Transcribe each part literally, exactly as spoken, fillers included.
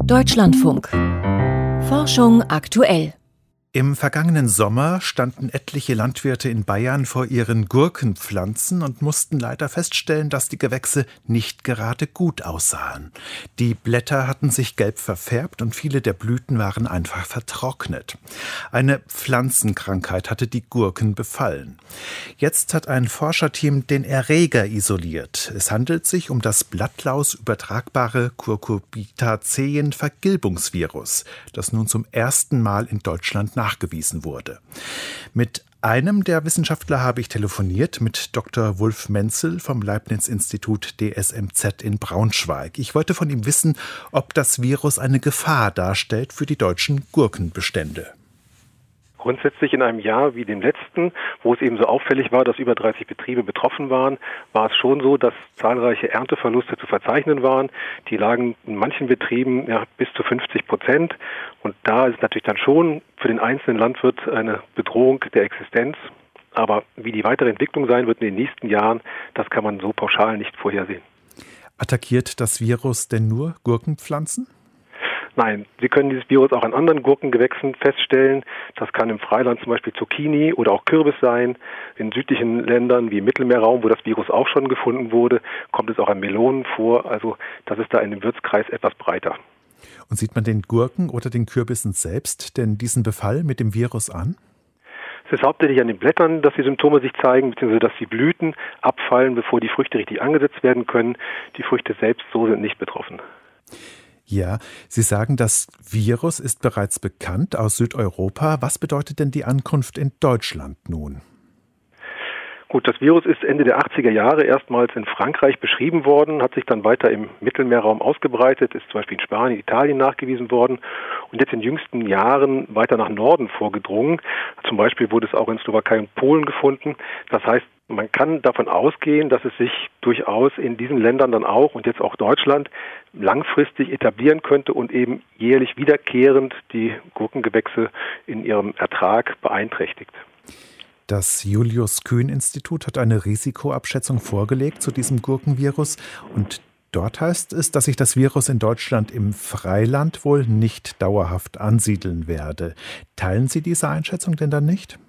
Deutschlandfunk. Forschung aktuell. Im vergangenen Sommer standen etliche Landwirte in Bayern vor ihren Gurkenpflanzen und mussten leider feststellen, dass die Gewächse nicht gerade gut aussahen. Die Blätter hatten sich gelb verfärbt und viele der Blüten waren einfach vertrocknet. Eine Pflanzenkrankheit hatte die Gurken befallen. Jetzt hat ein Forscherteam den Erreger isoliert. Es handelt sich um das blattlausübertragbare Cucurbitaceen-Vergilbungsvirus, das nun zum ersten Mal in Deutschland nachgewiesen wurde. Mit einem der Wissenschaftler habe ich telefoniert, mit Doktor Wulf Menzel vom Leibniz-Institut D S M Z in Braunschweig. Ich wollte von ihm wissen, ob das Virus eine Gefahr darstellt für die deutschen Gurkenbestände. Grundsätzlich in einem Jahr wie dem letzten, wo es eben so auffällig war, dass über dreißig Betriebe betroffen waren, war es schon so, dass zahlreiche Ernteverluste zu verzeichnen waren. Die lagen in manchen Betrieben ja, bis zu fünfzig Prozent. Und da ist natürlich dann schon für den einzelnen Landwirt eine Bedrohung der Existenz. Aber wie die weitere Entwicklung sein wird in den nächsten Jahren, das kann man so pauschal nicht vorhersehen. Attackiert das Virus denn nur Gurkenpflanzen? Nein, wir können dieses Virus auch an anderen Gurkengewächsen feststellen. Das kann im Freiland zum Beispiel Zucchini oder auch Kürbis sein. In südlichen Ländern wie im Mittelmeerraum, wo das Virus auch schon gefunden wurde, kommt es auch an Melonen vor. Also das ist da in dem Wirtskreis etwas breiter. Und sieht man den Gurken oder den Kürbissen selbst denn diesen Befall mit dem Virus an? Es ist hauptsächlich an den Blättern, dass die Symptome sich zeigen, beziehungsweise dass die Blüten abfallen, bevor die Früchte richtig angesetzt werden können. Die Früchte selbst so sind nicht betroffen. Ja, Sie sagen, das Virus ist bereits bekannt aus Südeuropa. Was bedeutet denn die Ankunft in Deutschland nun? Gut, das Virus ist Ende der achtziger Jahre erstmals in Frankreich beschrieben worden, hat sich dann weiter im Mittelmeerraum ausgebreitet, ist zum Beispiel in Spanien, Italien nachgewiesen worden und jetzt in jüngsten Jahren weiter nach Norden vorgedrungen. Zum Beispiel wurde es auch in Slowakei und Polen gefunden. Das heißt, man kann davon ausgehen, dass es sich durchaus in diesen Ländern dann auch und jetzt auch Deutschland langfristig etablieren könnte und eben jährlich wiederkehrend die Gurkengewächse in ihrem Ertrag beeinträchtigt. Das Julius-Kühn-Institut hat eine Risikoabschätzung vorgelegt zu diesem Gurkenvirus und dort heißt es, dass sich das Virus in Deutschland im Freiland wohl nicht dauerhaft ansiedeln werde. Teilen Sie diese Einschätzung denn dann nicht?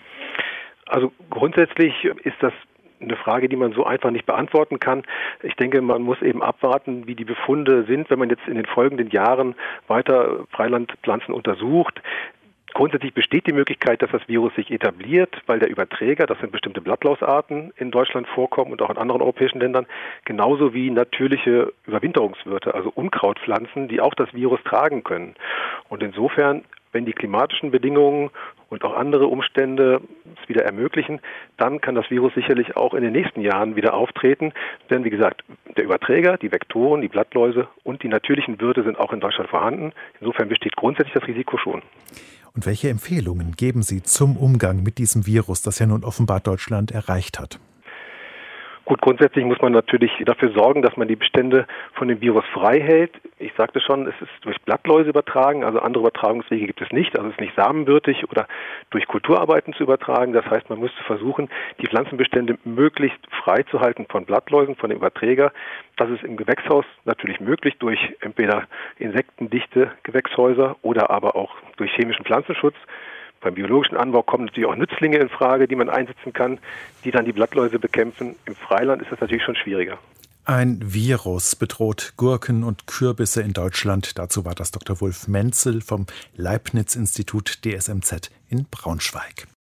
Also grundsätzlich ist das eine Frage, die man so einfach nicht beantworten kann. Ich denke, man muss eben abwarten, wie die Befunde sind, wenn man jetzt in den folgenden Jahren weiter Freilandpflanzen untersucht. Grundsätzlich besteht die Möglichkeit, dass das Virus sich etabliert, weil der Überträger, das sind bestimmte Blattlausarten, in Deutschland vorkommen und auch in anderen europäischen Ländern, genauso wie natürliche Überwinterungswirte, also Unkrautpflanzen, die auch das Virus tragen können. Und insofern, wenn die klimatischen Bedingungen und auch andere Umstände es wieder ermöglichen, dann kann das Virus sicherlich auch in den nächsten Jahren wieder auftreten. Denn wie gesagt, der Überträger, die Vektoren, die Blattläuse und die natürlichen Wirte sind auch in Deutschland vorhanden. Insofern besteht grundsätzlich das Risiko schon. Und welche Empfehlungen geben Sie zum Umgang mit diesem Virus, das ja nun offenbar Deutschland erreicht hat? Gut, grundsätzlich muss man natürlich dafür sorgen, dass man die Bestände von dem Virus frei hält. Ich sagte schon, es ist durch Blattläuse übertragen, also andere Übertragungswege gibt es nicht. Also es ist nicht samenbürtig oder durch Kulturarbeiten zu übertragen. Das heißt, man müsste versuchen, die Pflanzenbestände möglichst frei zu halten von Blattläusen, von dem Überträger. Das ist im Gewächshaus natürlich möglich durch entweder insektendichte Gewächshäuser oder aber auch durch chemischen Pflanzenschutz. Beim biologischen Anbau kommen natürlich auch Nützlinge in Frage, die man einsetzen kann, die dann die Blattläuse bekämpfen. Im Freiland ist das natürlich schon schwieriger. Ein Virus bedroht Gurken und Kürbisse in Deutschland. Dazu war das Doktor Wulf Menzel vom Leibniz-Institut D S M Z in Braunschweig.